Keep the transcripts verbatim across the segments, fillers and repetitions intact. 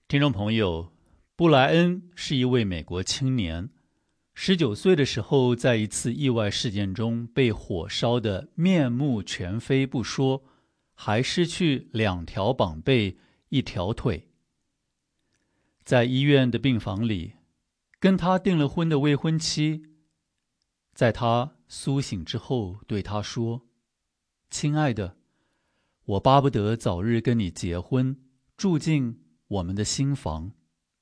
听众朋友，布莱恩是一位美国青年，十九岁的时候，在一次意外事件中被火烧得面目全非不说，还失去两条膀臂、一条腿。在医院的病房里，跟他订了婚的未婚妻，在他苏醒之后对他说：“亲爱的，我巴不得早日跟你结婚，住进我们的新房。”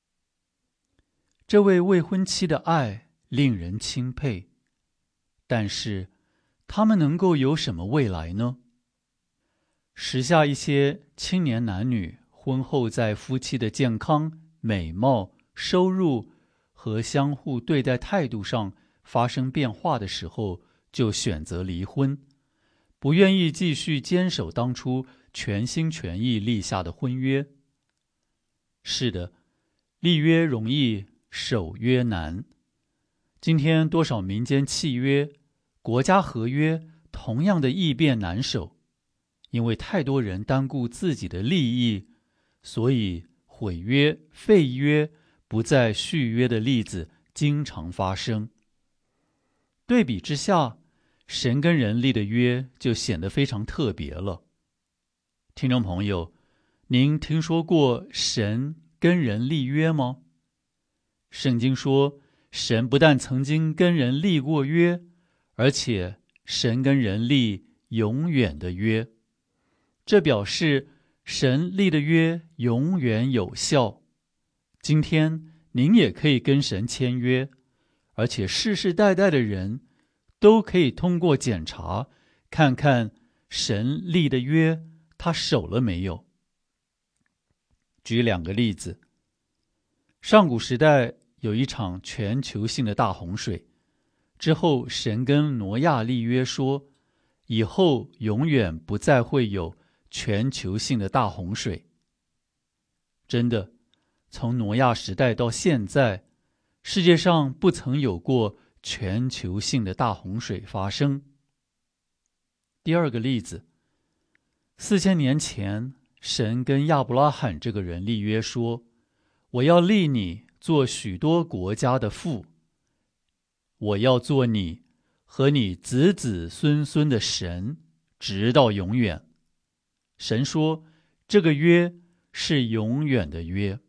这位未婚妻的爱令人钦佩，但是他们能够有什么未来呢？时下一些青年男女婚后在夫妻的健康、美貌、收入和相互对待态度上发生变化的时候，就选择离婚，不愿意继续坚守当初全心全意立下的婚约。是的，立约容易，守约难。今天多少民间契约、国家合约同样的易变难守，因为太多人单顾自己的利益，所以毁约、废约、不再续约的例子经常发生。对比之下，神跟人立的约就显得非常特别了。听众朋友，您听说过神跟人立约吗？圣经说，神不但曾经跟人立过约，而且神跟人立永远的约。这表示神立的约永远有效。今天您也可以跟神签约，而且世世代代的人都可以通过检查，看看神立的约他守了没有。举两个例子。上古时代有一场全球性的大洪水，之后神跟挪亚立约说，以后永远不再会有全球性的大洪水。真的，从挪亚时代到现在，世界上不曾有过全球性的大洪水发生。第二个例子，四千年前，神跟亚伯拉罕这个人立约说，我要立你做许多国家的父，我要做你和你子子孙孙的神，直到永远。神说，这个约是永远的约。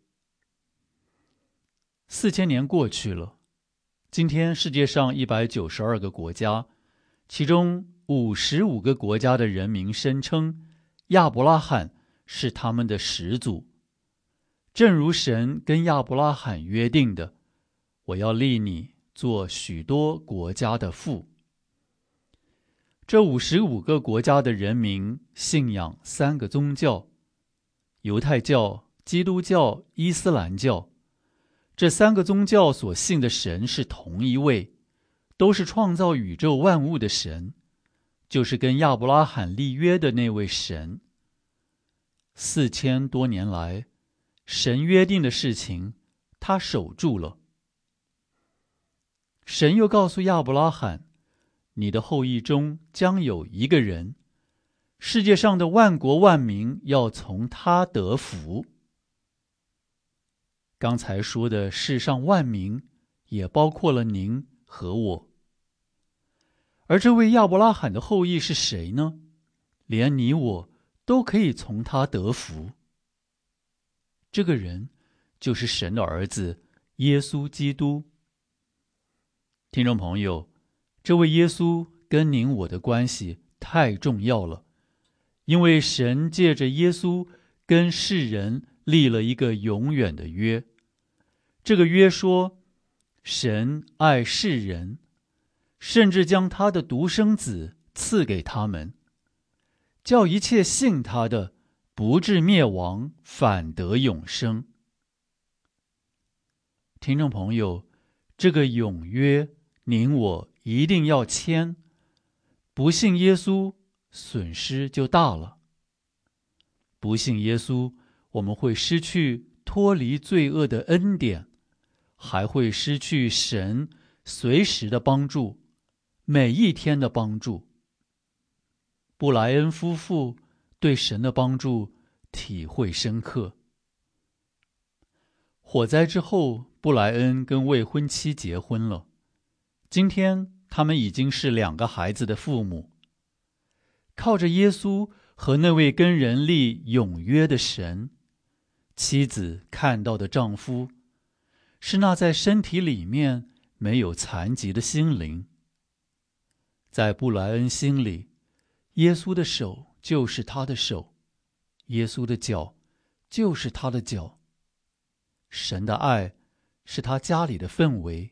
四千年过去了，今天世界上一百九十二个国家，其中五十五个国家的人民声称亚伯拉罕是他们的始祖。正如神跟亚伯拉罕约定的，我要立你做许多国家的父。这五十五个国家的人民信仰三个宗教，犹太教、基督教、伊斯兰教。这三个宗教所信的神是同一位，都是创造宇宙万物的神，就是跟亚伯拉罕立约的那位神。四千多年来，神约定的事情，他守住了。神又告诉亚伯拉罕，你的后裔中将有一个人，世界上的万国万民要从他得福。刚才说的世上万民，也包括了您和我。而这位亚伯拉罕的后裔是谁呢？连你我都可以从他得福。这个人就是神的儿子耶稣基督。听众朋友，这位耶稣跟您我的关系太重要了，因为神借着耶稣跟世人立了一个永远的约。这个约说，神爱世人，甚至将他的独生子赐给他们，叫一切信他的不至灭亡，反得永生。听众朋友，这个永约您我一定要签，不信耶稣，损失就大了。不信耶稣，我们会失去脱离罪恶的恩典，还会失去神随时的帮助，每一天的帮助。布莱恩夫妇对神的帮助体会深刻。 火灾之后，布莱恩跟未婚妻结婚了。今天他们已经是两个孩子的父母。靠着耶稣和那位跟人立永约的神，妻子看到的丈夫是那在身体里面没有残疾的心灵。在布莱恩心里，耶稣的手就是他的手，耶稣的脚就是他的脚。神的爱是他家里的氛围。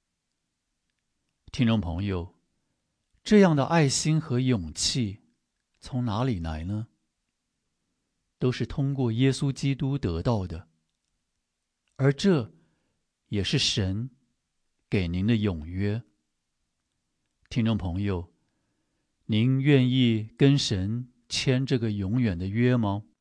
听众朋友，这样的爱心和勇气从哪里来呢？都是通过耶稣基督得到的，而这也是神给您的永约。听众朋友，您愿意跟神签这个永远的约吗？